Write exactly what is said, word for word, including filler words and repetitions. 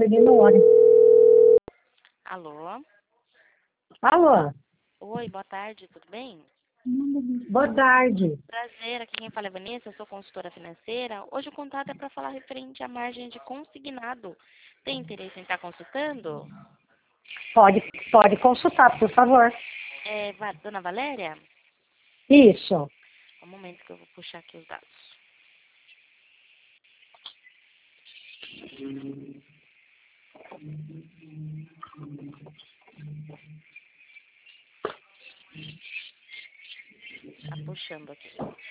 perdendo hora. Alô? Alô? Oi, boa tarde, tudo bem? Boa tarde. Prazer, aqui quem fala é Vanessa, eu sou consultora financeira. Hoje o contato é para falar referente à margem de consignado. Tem interesse em estar consultando? Pode, pode consultar, por favor. É, Va- Dona Valéria? Isso. Um momento que eu vou puxar aqui os dados. Tá puxando aqui.